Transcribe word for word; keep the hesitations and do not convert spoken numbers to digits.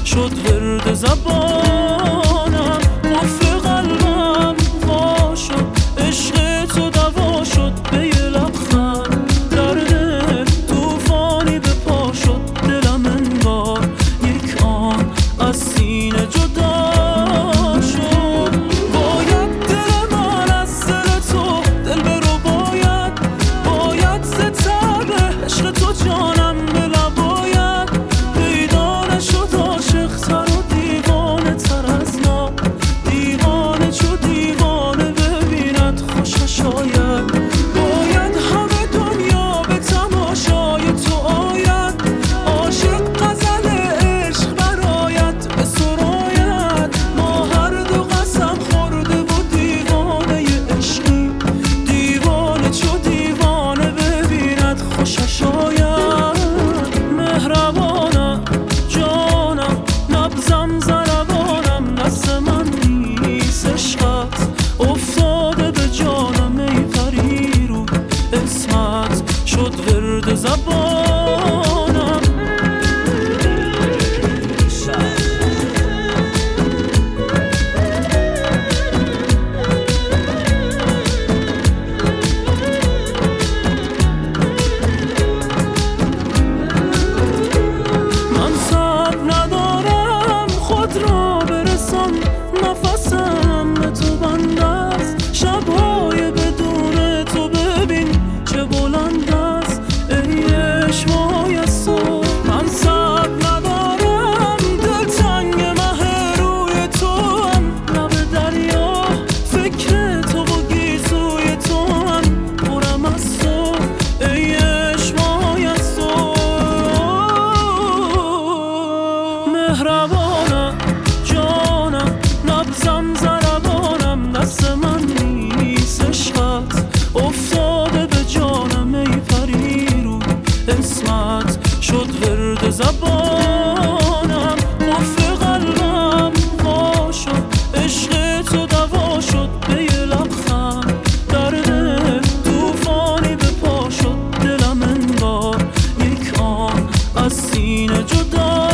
شد ورد زبانم، قفل قلبم وا شد، عشق تو دوا شد به یه لبخند، درد توفانی به پا شد، دلم انگار یک آن از سینه جدا شد. باید دل من از دل تو دل برو، باید باید ز تب عشق تو جانم به لباید، پیدا نشد عاشق تر و دیوانه تر از ما، دیوانه چو دیوانه ببیند خوشش آید. باید همه دنیا به تماشای تو آید، عاشق غزل عشق برآید به سراید، ما هر دو قسم خورده و دیوانه عشقی، دیوانه چو دیوانه ببیند خوشش آید. مهربانم جانم نبضم ضربانم، دست من نیست عشقت افتاده به جانم، ای پری رو اسمت شد ورد زبانم. من صبر ندارم خود را برسان، نفسم به تو بند است، شبهای بدون تو ببین چه بلند است، ای عشقای از تو. من صبر ندارم دلتنگ مه روی تو هم، لب دریا فکر تو و گیسوی تو هم، پرم از تو ای عشقای از تو. مهربانم جانم نبضم ضربانم، دست من نیست عشقت افتاده به جانم، ای پری رو اسمت شد ورد زبانم، قفل قلبم وا شد، عشق تو دوا شد به یه لبخند، درد توفانی به پا شد، دلم انگار یک آن از سینه جدا